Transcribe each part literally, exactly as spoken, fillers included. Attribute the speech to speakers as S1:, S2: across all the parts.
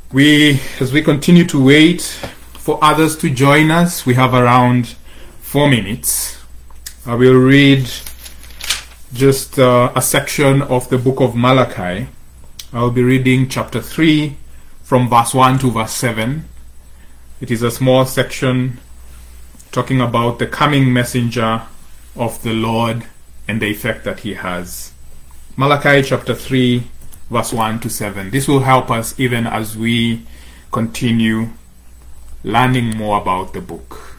S1: We, as we continue to wait for others to join us, we have around four minutes. I will read just uh, a section of the book of Malachi. I will be reading chapter three from verse one to verse seven. It is a small section talking about the coming messenger of the Lord and the effect that he has. Malachi chapter three, verse one to seven. This will help us even as we continue learning more about the book.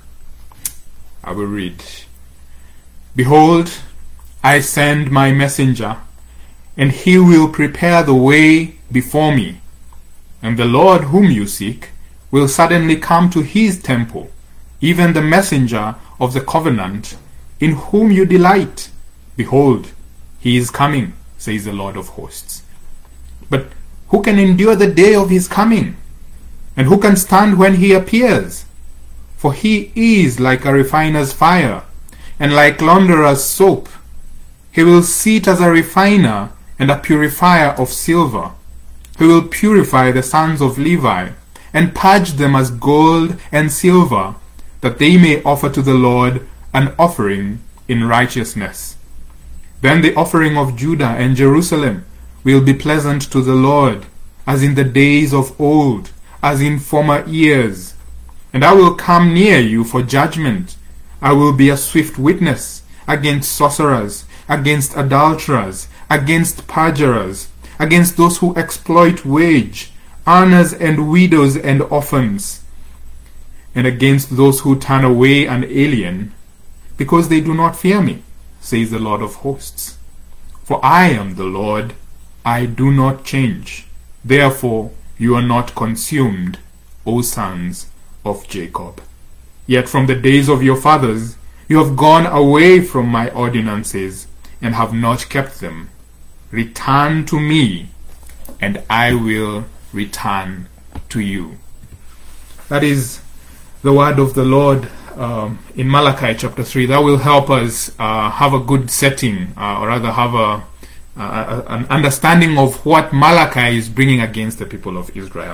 S1: I will read. Behold, I send my messenger, and he will prepare the way before me. And the Lord whom you seek will suddenly come to his temple, even the messenger of the covenant, in whom you delight. Behold, he is coming, says the Lord of hosts. But who can endure the day of his coming? And who can stand when he appears? For he is like a refiner's fire, and like launderer's soap. He will sit as a refiner and a purifier of silver. He will purify the sons of Levi, and purge them as gold and silver, that they may offer to the Lord an offering in righteousness. Then the offering of Judah and Jerusalem will be pleasant to the Lord, as in the days of old, as in former years. And I will come near you for judgment. I will be a swift witness against sorcerers, against adulterers, against perjurers, against those who exploit wage, earners and widows and orphans, and against those who turn away an alien, because they do not fear me, says the Lord of hosts. For I am the Lord, I do not change. Therefore you are not consumed, O sons of Jacob. Yet from the days of your fathers you have gone away from my ordinances, and have not kept them. Return to me, and I will return to you. That is the word of the Lord um, in Malachi chapter three. That will help us uh, have a good setting, uh, or rather have a Uh, an understanding of what Malachi is bringing against the people of Israel.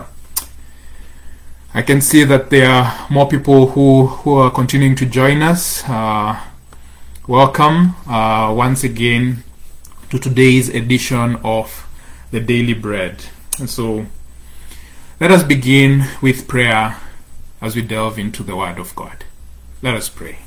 S1: I can see that there are more people who, who are continuing to join us. Uh, welcome uh, once again to today's edition of the Daily Bread. And so let us begin with prayer as we delve into the Word of God. Let us pray.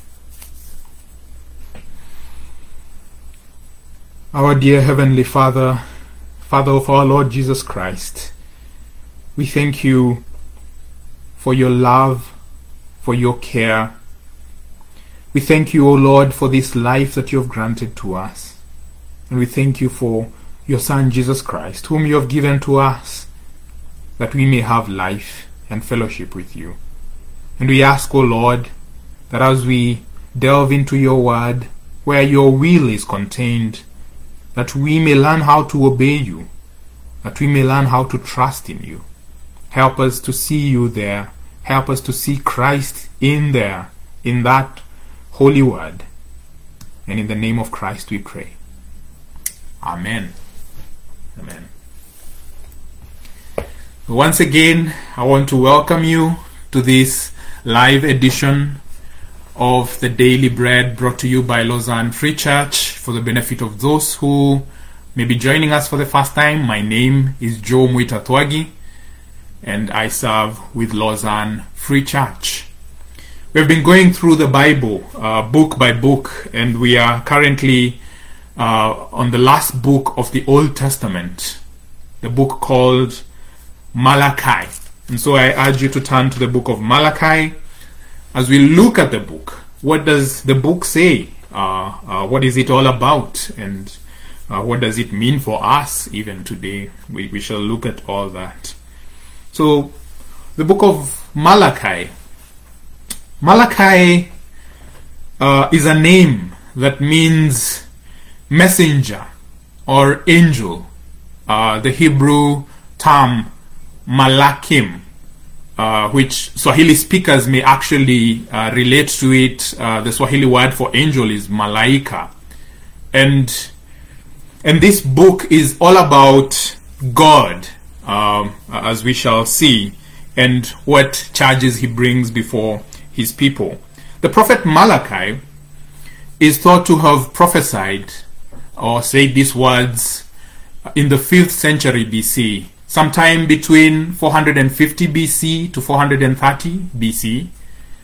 S1: Our dear Heavenly Father, Father of our Lord Jesus Christ, we thank you for your love, for your care. We thank you, O Lord, for this life that you have granted to us. And we thank you for your Son, Jesus Christ, whom you have given to us, that we may have life and fellowship with you. And we ask, O Lord, that as we delve into your word, where your will is contained, that we may learn how to obey you, that we may learn how to trust in you. Help us to see you there. Help us to see Christ in there, in that holy word. And in the name of Christ we pray. Amen. Amen. Once again, I want to welcome you to this live edition of the Daily Bread, brought to you by Lausanne Free Church. For the benefit of those who may be joining us for the first time, my name is Joe Muitatwagi, and I serve with Lausanne Free Church. We've been going through the Bible uh, book by book, and we are currently uh, on the last book of the Old Testament, the book called Malachi. And so I urge you to turn to the book of Malachi. As we look at the book, what does the book say? Uh, uh, what is it all about? And uh, what does it mean for us even today? We, we shall look at all that. So, the book of Malachi. Malachi uh, is a name that means messenger or angel. Uh, the Hebrew term Malakim, Uh, which Swahili speakers may actually uh, relate to it. Uh, the Swahili word for angel is malaika. And, and this book is all about God um, as we shall see, and what charges he brings before his people. The prophet Malachi is thought to have prophesied or said these words in the fifth century B C, sometime between four hundred fifty B C to four hundred thirty B C.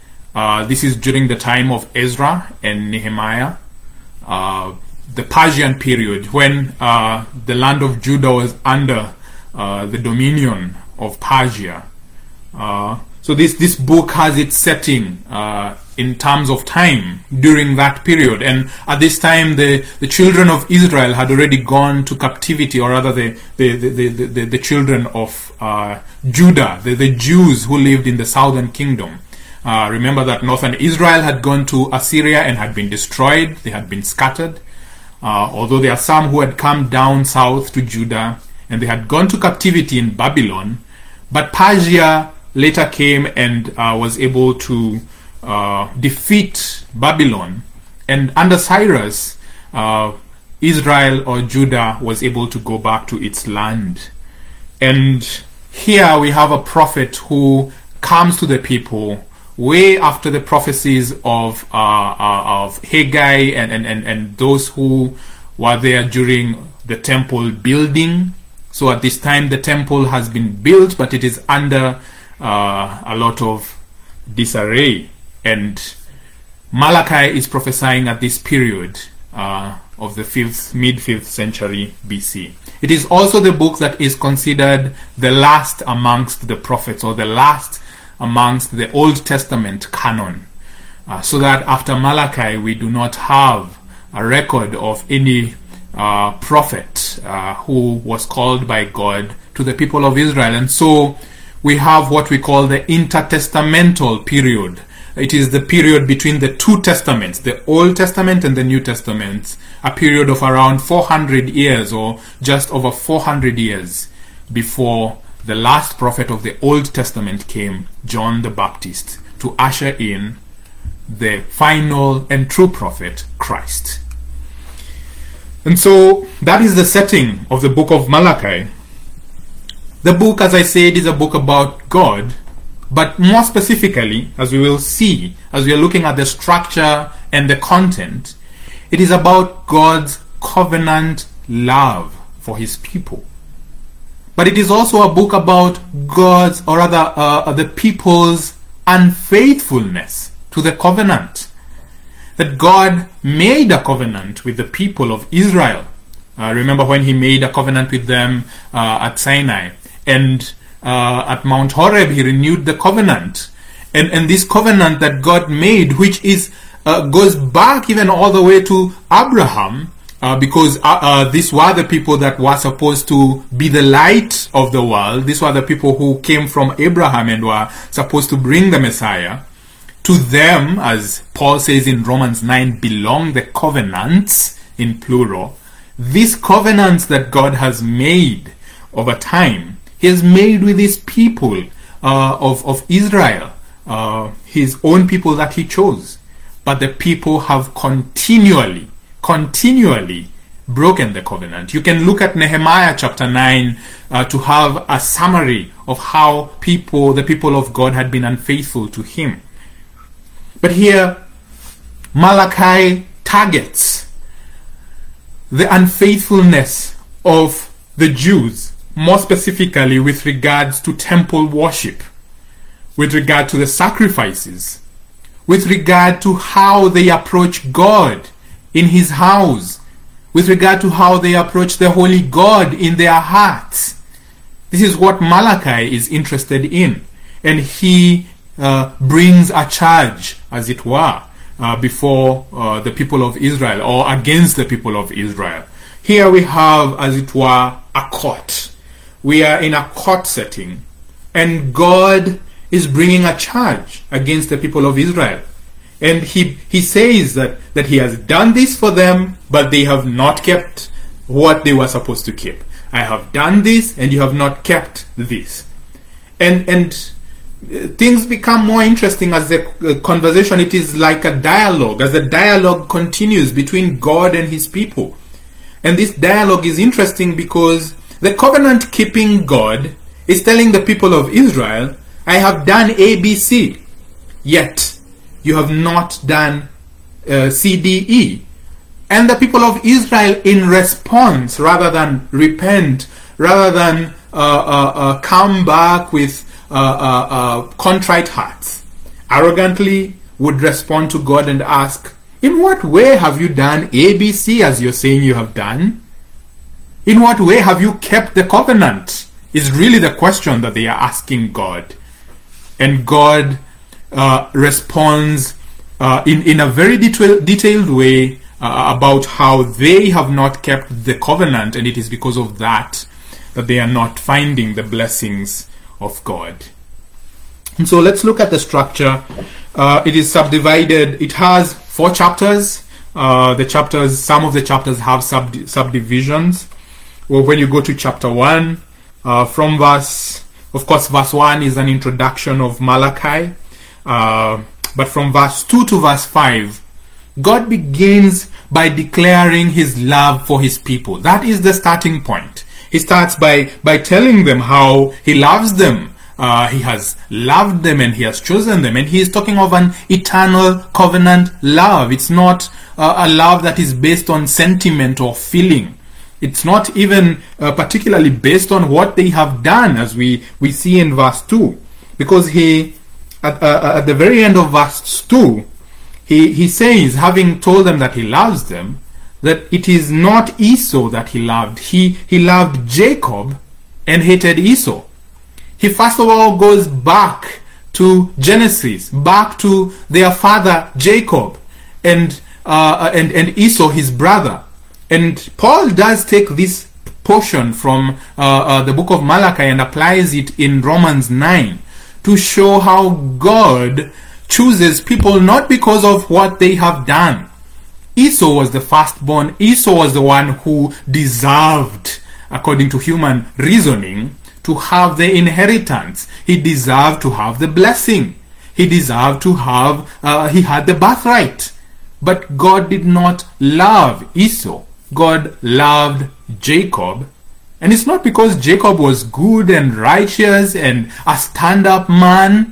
S1: Uh, this is during the time of Ezra and Nehemiah, uh, the Persian period, when uh, the land of Judah was under uh, the dominion of Persia. Uh, so this, this book has its setting uh, in terms of time during that period. And at this time, the, the children of Israel had already gone to captivity, or rather the, the, the, the, the, the children of uh, Judah, the, the Jews who lived in the southern kingdom. Uh, remember that northern Israel had gone to Assyria and had been destroyed. They had been scattered. Uh, although there are some who had come down south to Judah and they had gone to captivity in Babylon. But Persia later came and uh, was able to uh, defeat Babylon. And under Cyrus, uh, Israel or Judah was able to go back to its land. And here we have a prophet who comes to the people way after the prophecies of uh, uh, of Haggai and, and, and, and those who were there during the temple building. So at this time the temple has been built, but it is under uh, a lot of disarray. And Malachi is prophesying at this period uh, of the fifth, mid-fifth century B C. It is also the book that is considered the last amongst the prophets, or the last amongst the Old Testament canon, uh, so that after Malachi we do not have a record of any uh, prophet uh, who was called by God to the people of Israel. And so we have what we call the intertestamental period. It is the period between the two testaments, the Old Testament and the New Testament, a period of around four hundred years, or just over four hundred years before the last prophet of the Old Testament came, John the Baptist, to usher in the final and true prophet, Christ. And so that is the setting of the book of Malachi. The book, as I said, is a book about God, but more specifically, as we will see, as we are looking at the structure and the content, it is about God's covenant love for his people. But it is also a book about God's, or rather uh, the people's unfaithfulness to the covenant. That God made a covenant with the people of Israel. Uh, remember when he made a covenant with them uh, at Sinai. And uh, at Mount Horeb he renewed the covenant. And, and this covenant that God made, which is uh, goes back even all the way to Abraham, Uh, because uh, uh, these were the people that were supposed to be the light of the world. These were the people who came from Abraham and were supposed to bring the Messiah. To them, as Paul says in Romans nine, belong the covenants, in plural. These covenants that God has made over time, he has made with his people uh, of, of Israel, uh, his own people that he chose. But the people have continually continually broken the covenant. You can look at Nehemiah chapter nine uh, to have a summary of how people, the people of God, had been unfaithful to him. But here, Malachi targets the unfaithfulness of the Jews, more specifically with regards to temple worship, with regard to the sacrifices, with regard to how they approach God in his house, with regard to how they approach the holy God in their hearts. This is what Malachi is interested in. And he uh, brings a charge, as it were, uh, before uh, the people of Israel, or against the people of Israel. Here we have, as it were, a court. We are in a court setting, and God is bringing a charge against the people of Israel. And he, he says that, that he has done this for them, but they have not kept what they were supposed to keep. I have done this, and you have not kept this. And, and things become more interesting as the conversation, it is like a dialogue, as the dialogue continues between God and his people. And this dialogue is interesting because The covenant-keeping God is telling the people of Israel, I have done A, B, C, yet you have not done uh, C, D, E. And the people of Israel, in response, rather than repent, rather than uh, uh, uh, come back with uh, uh, uh, contrite hearts, arrogantly would respond to God and ask, in what way have you done A, B, C as you're saying you have done? In what way have you kept the covenant? Is really the question that they are asking God. And God uh, responds uh, in, in a very detail, detailed way uh, about how they have not kept the covenant, and it is because of that that they are not finding the blessings of God. And so let's look at the structure. Uh, it is subdivided. It has four chapters. Uh, the chapters, some of the chapters have sub subdivisions. Well, when you go to chapter one, uh, from verse, of course, verse one is an introduction of Malachi. Uh, but from verse two to verse five, God begins by declaring his love for his people. That is the starting point. He starts by, by telling them how he loves them. Uh, he has loved them and he has chosen them. And he is talking of an eternal covenant love. It's not uh, a love that is based on sentiment or feeling. It's not even uh, particularly based on what they have done, as we, we see in verse two. Because he, at, uh, at the very end of verse two, he, he says, having told them that he loves them, that it is not Esau that he loved. He, he loved Jacob and hated Esau. He first of all goes back to Genesis, back to their father Jacob and, uh, and, and Esau, his brother. And Paul does take this portion from uh, uh, the book of Malachi and applies it in Romans nine to show how God chooses people not because of what they have done. Esau was the firstborn. Esau was the one who deserved, according to human reasoning, to have the inheritance. He deserved to have the blessing. He deserved to have, uh, he had the birthright. But God did not love Esau. God loved Jacob. And it's not because Jacob was good and righteous and a stand-up man.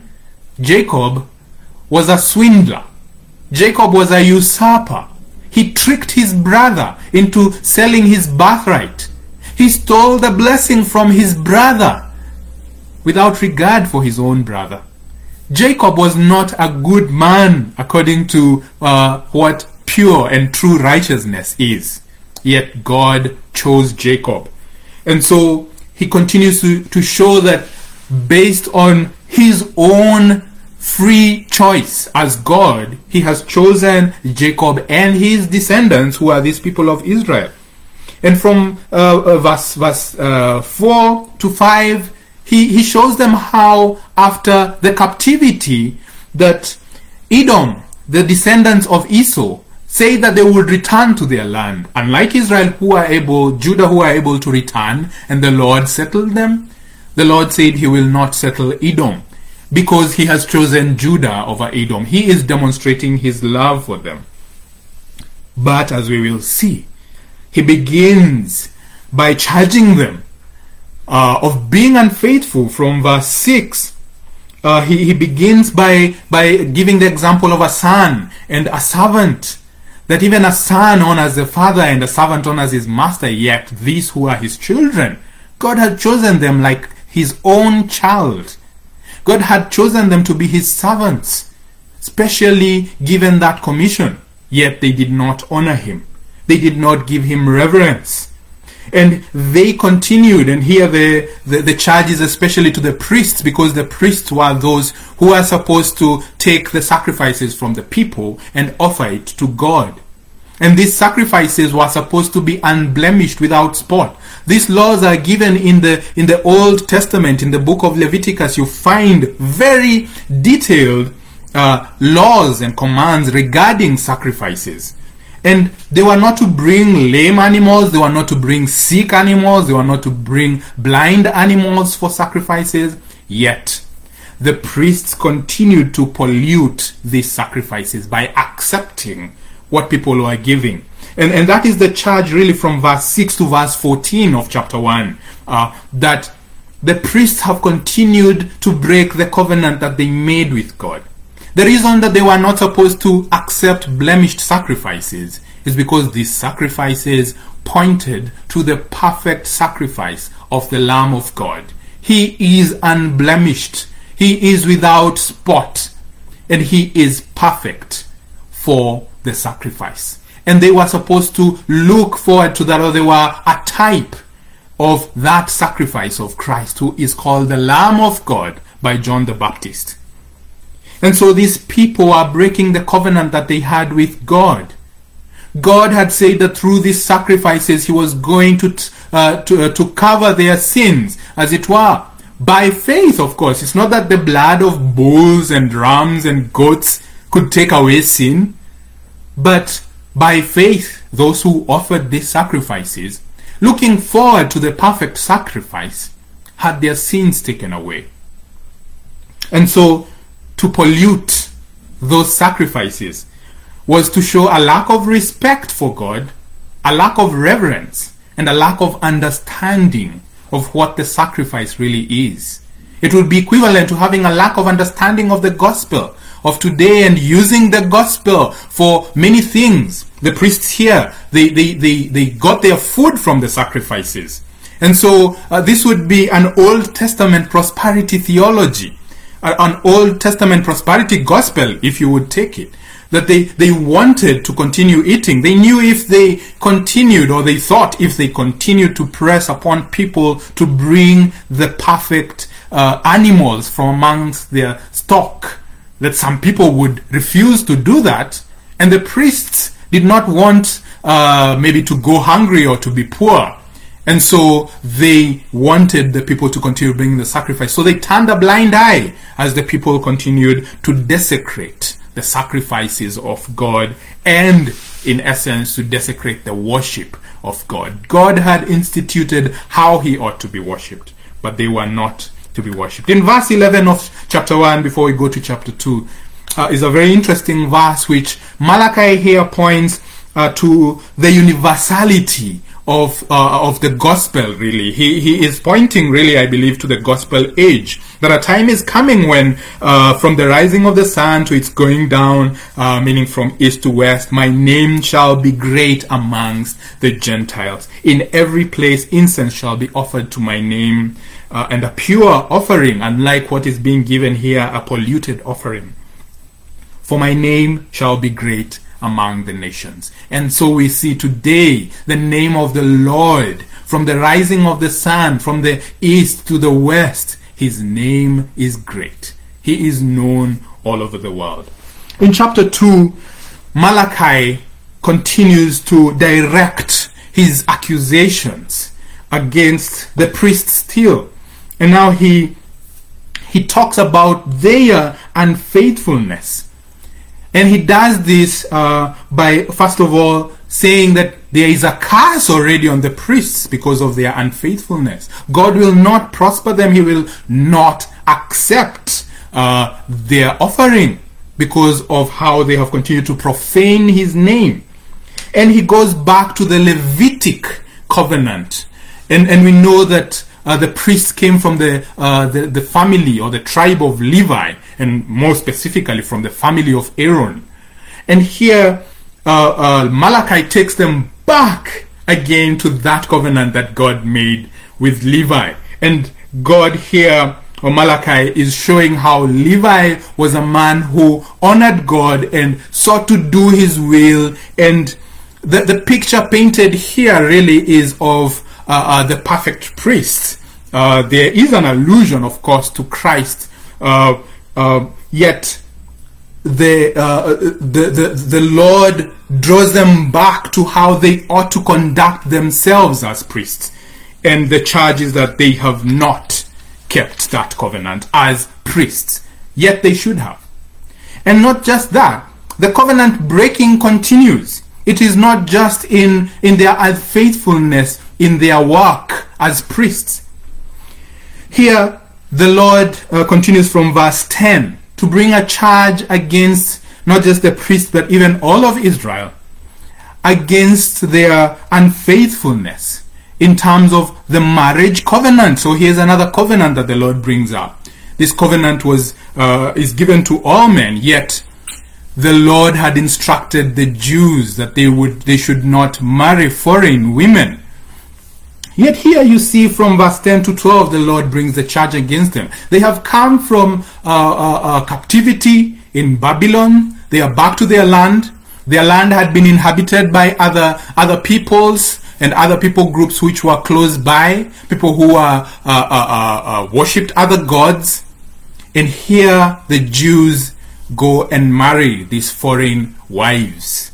S1: Jacob was a swindler. Jacob was a usurper. He tricked his brother into selling his birthright. He stole the blessing from his brother without regard for his own brother. Jacob was not a good man according to uh, what pure and true righteousness is. Yet God chose Jacob. And so he continues to, to show that based on his own free choice as God, he has chosen Jacob and his descendants, who are these people of Israel. And from uh, uh, verse, verse uh, four to five, he, he shows them how after the captivity that Edom, the descendants of Esau, say that they would return to their land. Unlike Israel, who are able, Judah, who are able to return, and the Lord settled them, the Lord said he will not settle Edom, because he has chosen Judah over Edom. He is demonstrating his love for them. But as we will see, he begins by charging them uh, of being unfaithful from verse six. Uh, he, he begins by, by giving the example of a son and a servant. That even a son honors the father and a servant honors his master, yet these who are his children, God had chosen them like his own child. God had chosen them to be his servants, specially given that commission, yet they did not honor him. They did not give him reverence. And they continued, and here the, the, the charge is especially to the priests, because the priests were those who are supposed to take the sacrifices from the people and offer it to God. And these sacrifices were supposed to be unblemished, without spot. These laws are given in the in the Old Testament. In the book of Leviticus, you find very detailed uh, laws and commands regarding sacrifices. And they were not to bring lame animals, they were not to bring sick animals, they were not to bring blind animals for sacrifices. Yet, the priests continued to pollute these sacrifices by accepting what people were giving. And, and that is the charge really from verse six to verse fourteen of chapter one, uh, that the priests have continued to break the covenant that they made with God. The reason that they were not supposed to accept blemished sacrifices is because these sacrifices pointed to the perfect sacrifice of the Lamb of God. He is unblemished. He is without spot. And he is perfect for the sacrifice. And they were supposed to look forward to that, or they were a type of that sacrifice of Christ, who is called the Lamb of God by John the Baptist. And so these people are breaking the covenant that they had with God. God had said that through these sacrifices he was going to uh, to, uh, to cover their sins, as it were, by faith, of course. It's not that the blood of bulls and rams and goats could take away sin, but by faith, those who offered these sacrifices, looking forward to the perfect sacrifice, had their sins taken away. And so, to pollute those sacrifices was to show a lack of respect for God, a lack of reverence, and a lack of understanding of what the sacrifice really is. It would be equivalent to having a lack of understanding of the gospel of today and using the gospel for many things. The priests here, they, they, they, they got their food from the sacrifices. And so uh, this would be an Old Testament prosperity theology, uh, an Old Testament prosperity gospel, if you would take it. That they, they wanted to continue eating. They knew if they continued, or they thought if they continued to press upon people to bring the perfect uh, animals from amongst their stock, that some people would refuse to do that. And the priests did not want uh, maybe to go hungry or to be poor. And so they wanted the people to continue bringing the sacrifice. So they turned a blind eye as the people continued to desecrate the sacrifices of God, and in essence to desecrate the worship of God. God had instituted how he ought to be worshipped, but they were not to be worshipped. In verse eleven of chapter one, before we go to chapter two, uh, is a very interesting verse which Malachi here points uh, to the universality of uh, of the gospel. Really, he he is pointing really, I believe, to the gospel age. That a time is coming when uh, from the rising of the sun to its going down, uh, meaning from east to west, my name shall be great amongst the Gentiles. In every place incense shall be offered to my name, uh, and a pure offering, unlike what is being given here, a polluted offering. For my name shall be great among the nations. And so we see today the name of the Lord, from the rising of the sun, from the east to the west, his name is great. He is known all over the world. In chapter two, Malachi continues to direct his accusations against the priests still. And now he he talks about their unfaithfulness. And he does this uh, by, first of all, saying that there is a curse already on the priests because of their unfaithfulness. God will not prosper them. He will not accept uh, their offering because of how they have continued to profane his name. And he goes back to the Levitic covenant. And, and we know that uh, the priests came from the, uh, the, the family or the tribe of Levi, and more specifically from the family of Aaron. And here uh, uh, Malachi takes them back again to that covenant that God made with Levi. And God here, or Malachi, is showing how Levi was a man who honored God and sought to do his will. And the, the picture painted here really is of uh, uh, the perfect priest. Uh, there is an allusion, of course, to Christ, uh, uh, yet the, uh, the, the, the Lord draws them back to how they ought to conduct themselves as priests. And the charge is that they have not kept that covenant as priests, yet they should have. And not just that, the covenant breaking continues. It is not just in, in their unfaithfulness in their work as priests. Here, the Lord uh, continues from verse ten to bring a charge against not just the priests, but even all of Israel, against their unfaithfulness in terms of the marriage covenant. So here's another covenant that the Lord brings up. This covenant was uh, is given to all men, yet the Lord had instructed the Jews that they would they should not marry foreign women. Yet here you see from verse ten to twelve, the Lord brings the charge against them. They have come from uh, uh, uh, captivity in Babylon. They are back to their land. Their land had been inhabited by other other peoples and other people groups which were close by, people who are uh, uh, uh, uh, worshipped other gods. And here the Jews go and marry these foreign wives.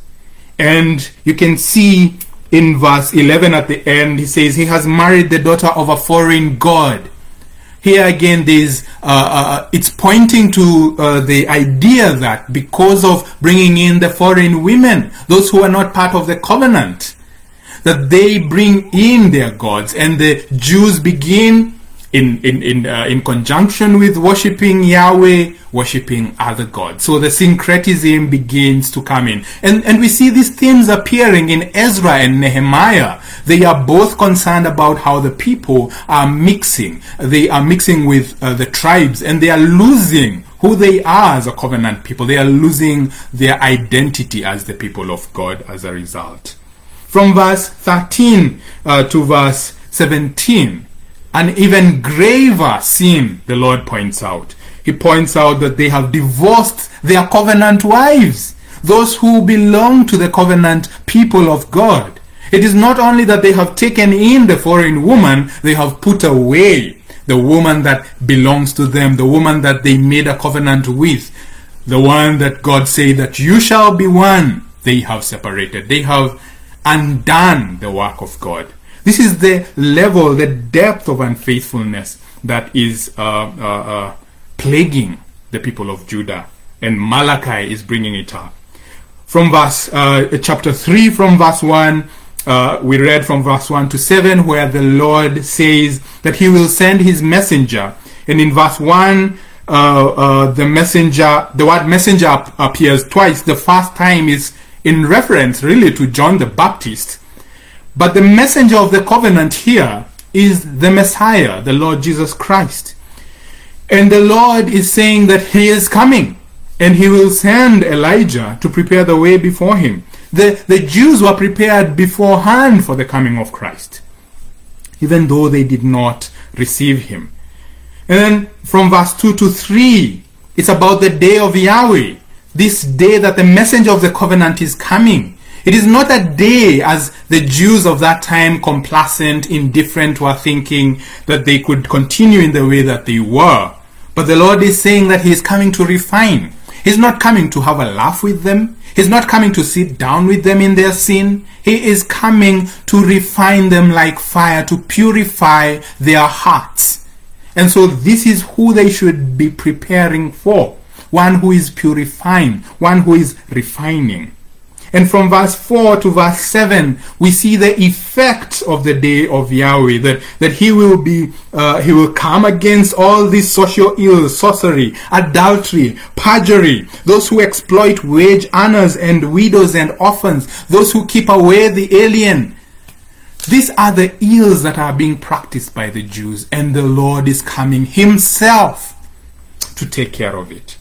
S1: And you can see in verse eleven at the end, he says, he has married the daughter of a foreign god. Here again, there's, uh, uh, it's pointing to uh, the idea that because of bringing in the foreign women, those who are not part of the covenant, that they bring in their gods, and the Jews begin in in in uh, in conjunction with worshiping Yahweh, worshiping other gods. So the syncretism begins to come in, and and we see these themes appearing in Ezra and Nehemiah. They are both concerned about how the people are mixing. They are mixing with uh, the tribes, and they are losing who they are as a covenant people. They are losing their identity as the people of God as a result. From verse thirteen uh, to verse seventeen, an even graver sin the Lord points out. He points out that they have divorced their covenant wives, those who belong to the covenant people of God. It is not only that they have taken in the foreign woman, they have put away the woman that belongs to them, the woman that they made a covenant with, the one that God said that you shall be one. They have separated. They have undone the work of God. This is the level, the depth of unfaithfulness that is uh, uh, uh, plaguing the people of Judah, and Malachi is bringing it up. From verse uh, chapter three, from verse one, uh, we read from verse one to seven, where the Lord says that He will send His messenger, and in verse one, uh, uh, the messenger, the word messenger ap- appears twice. The first time is in reference really to John the Baptist. But the messenger of the covenant here is the Messiah, the Lord Jesus Christ. And the Lord is saying that He is coming, and He will send Elijah to prepare the way before Him. The, the Jews were prepared beforehand for the coming of Christ, even though they did not receive Him. And then from verse two to three, it's about the day of Yahweh, this day that the messenger of the covenant is coming. It is not a day as the Jews of that time, complacent, indifferent, were thinking that they could continue in the way that they were. But the Lord is saying that He is coming to refine. He's not coming to have a laugh with them. He's not coming to sit down with them in their sin. He is coming to refine them like fire, to purify their hearts. And so this is who they should be preparing for. One who is purifying, one who is refining. And from verse four to verse seven, we see the effect of the day of Yahweh, that, that he will be, uh, he will come against all these social ills, sorcery, adultery, perjury, those who exploit wage earners and widows and orphans, those who keep away the alien. These are the ills that are being practiced by the Jews, and the Lord is coming Himself to take care of it.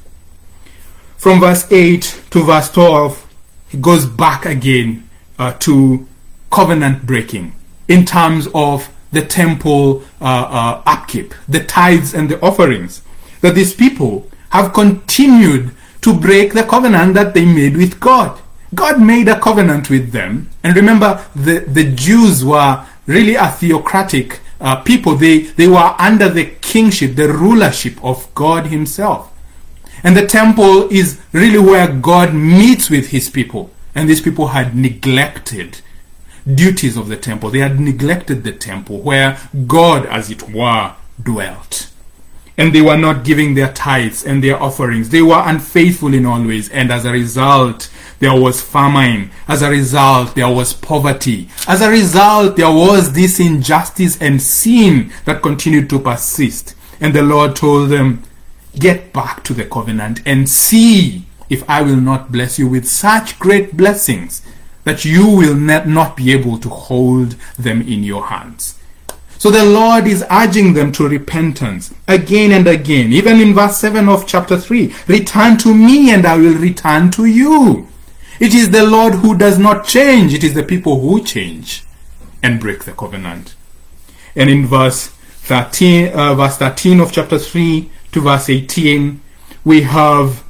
S1: From verse eight to verse twelve, He goes back again uh, to covenant breaking in terms of the temple uh, uh, upkeep, the tithes and the offerings. That these people have continued to break the covenant that they made with God. God made a covenant with them. And remember, the, the Jews were really a theocratic uh, people. They, they were under the kingship, the rulership of God Himself. And the temple is really where God meets with His people. And these people had neglected duties of the temple. They had neglected the temple where God, as it were, dwelt. And they were not giving their tithes and their offerings. They were unfaithful in all ways. And as a result, there was famine. As a result, there was poverty. As a result, there was this injustice and sin that continued to persist. And the Lord told them, get back to the covenant and see if I will not bless you with such great blessings that you will not be able to hold them in your hands. So the Lord is urging them to repentance again and again. Even in verse seven of chapter three, return to me and I will return to you. It is the Lord who does not change. It is the people who change and break the covenant. And in verse thirteen, uh, verse thirteen of chapter three to verse eighteen, we have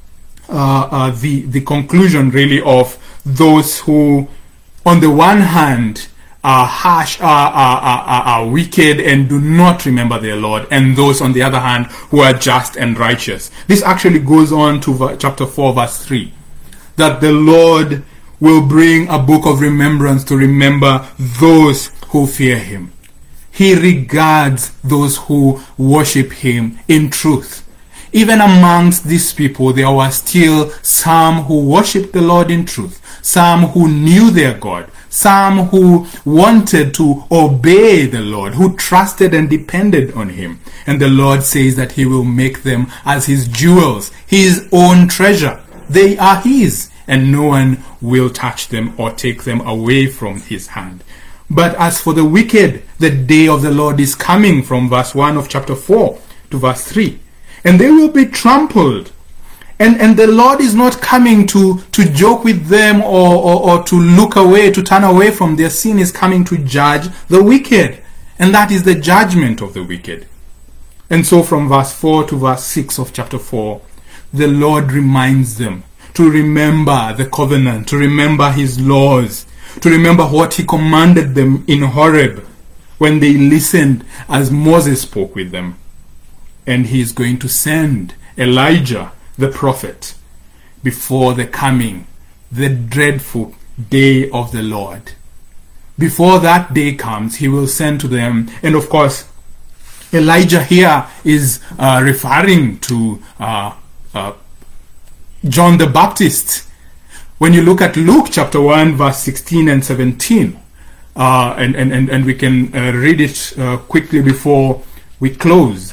S1: uh, uh, the, the conclusion really of those who, on the one hand, are harsh, are, are, are, are wicked and do not remember their Lord, and those on the other hand who are just and righteous. This actually goes on to chapter four verse three, that the Lord will bring a book of remembrance to remember those who fear him. He regards those who worship him in truth. Even amongst these people, there were still some who worshipped the Lord in truth, some who knew their God, some who wanted to obey the Lord, who trusted and depended on him. And the Lord says that he will make them as his jewels, his own treasure. They are his, and no one will touch them or take them away from his hand. But as for the wicked, the day of the Lord is coming, from verse one of chapter four to verse three. And they will be trampled. And, and the Lord is not coming to, to joke with them or, or, or to look away, to turn away from their sin. Is coming to judge the wicked. And that is the judgment of the wicked. And so from verse four to verse six of chapter four, the Lord reminds them to remember the covenant, to remember his laws, to remember what he commanded them in Horeb when they listened as Moses spoke with them. And he is going to send Elijah the prophet before the coming, the dreadful day of the Lord. Before that day comes, he will send to them. And of course, Elijah here is uh, referring to uh, uh, John the Baptist. When you look at Luke chapter one, verse sixteen and seventeen, uh, and, and, and, and we can uh, read it uh, quickly before we close.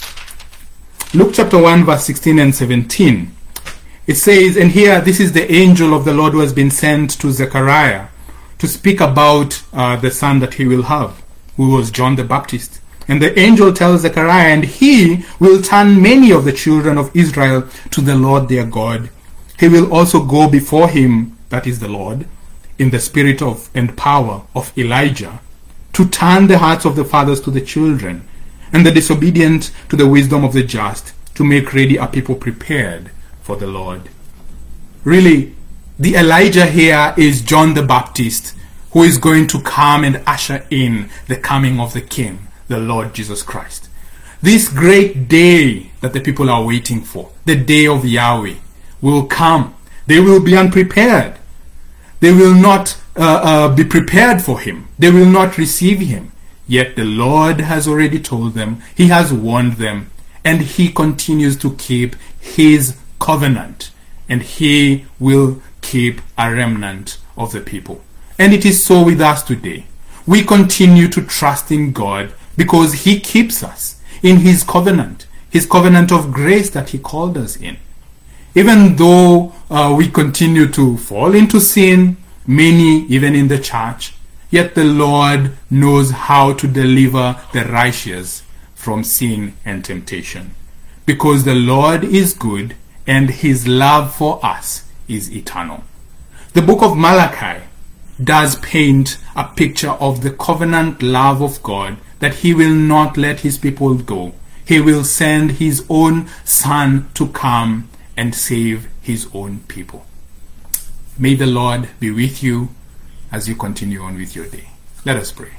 S1: Luke chapter one, verse sixteen and seventeen. It says, and here, this is the angel of the Lord who has been sent to Zechariah to speak about uh, the son that he will have, who was John the Baptist. And the angel tells Zechariah, and he will turn many of the children of Israel to the Lord their God. He will also go before him, that is the Lord, in the spirit of and power of Elijah, to turn the hearts of the fathers to the children, and the disobedient to the wisdom of the just, to make ready a people prepared for the Lord. Really, the Elijah here is John the Baptist, who is going to come and usher in the coming of the King, the Lord Jesus Christ. This great day that the people are waiting for, the day of Yahweh, will come. They will be unprepared. They will not uh, uh, be prepared for him. They will not receive him. Yet the Lord has already told them, he has warned them, and he continues to keep his covenant, and he will keep a remnant of the people. And it is so with us today. We continue to trust in God because he keeps us in his covenant, his covenant of grace that he called us in. Even though uh, we continue to fall into sin, many even in the church, yet the Lord knows how to deliver the righteous from sin and temptation. Because the Lord is good and his love for us is eternal. The book of Malachi does paint a picture of the covenant love of God, that he will not let his people go. He will send his own Son to come and save his own people. May the Lord be with you as you continue on with your day. Let us pray.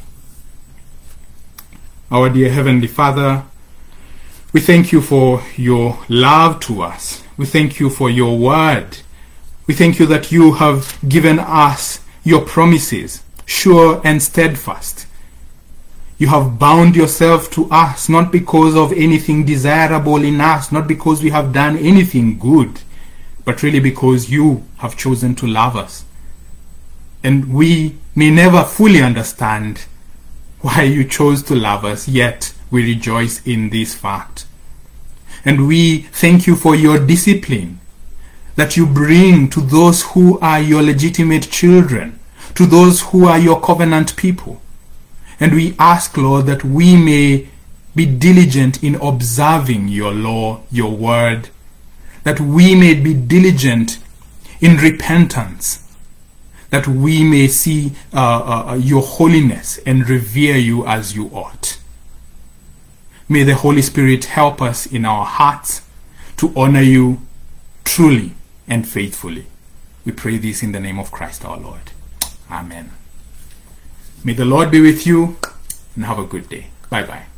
S1: Our dear Heavenly Father, we thank you for your love to us. We thank you for your word. We thank you that you have given us your promises, sure and steadfast. You have bound yourself to us, not because of anything desirable in us, not because we have done anything good, but really because you have chosen to love us. And we may never fully understand why you chose to love us, yet we rejoice in this fact. And we thank you for your discipline, that you bring to those who are your legitimate children, to those who are your covenant people. And we ask, Lord, that we may be diligent in observing your law, your word, that we may be diligent in repentance, that we may see uh, uh, your holiness and revere you as you ought. May the Holy Spirit help us in our hearts to honor you truly and faithfully. We pray this in the name of Christ our Lord. Amen. May the Lord be with you, and have a good day. Bye-bye.